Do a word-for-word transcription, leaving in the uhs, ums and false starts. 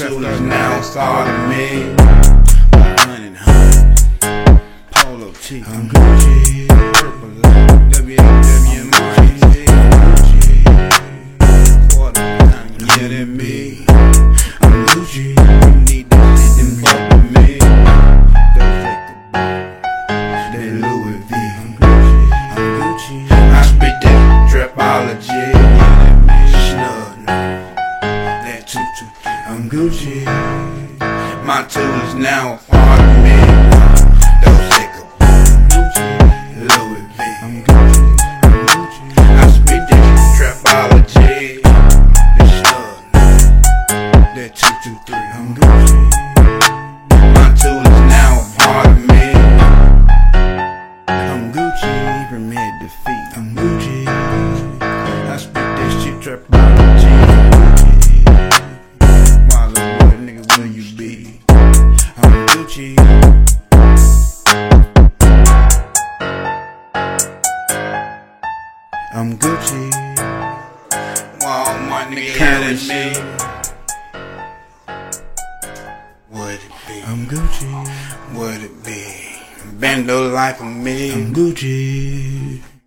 tool is now part of me. Hundred, hundred, Polo T. I'm Gucci. Purple light, W W M G. Quarter, Yeah, that me. I'm Gucci. You need this and fuck with me. That Louis V. I'm Gucci. I'm Gucci. I spit that trapology. Snug. That two two three. I'm Gucci. My tool is now a part of me. Those take a Louis V. I'm Gucci. I'm Gucci. I spit that trapology. That snug. That two two three. I'm Gucci. My tool is now a part of me. I'm Gucci from head to feet. I'm Gucci. I spit that shit trapology. Why the boy, nigga, where you be? I'm Gucci. I'm Gucci. Walmart, nigga, carry me. Would it be? I'm Gucci. Would it be? Bando life of me. I'm Gucci.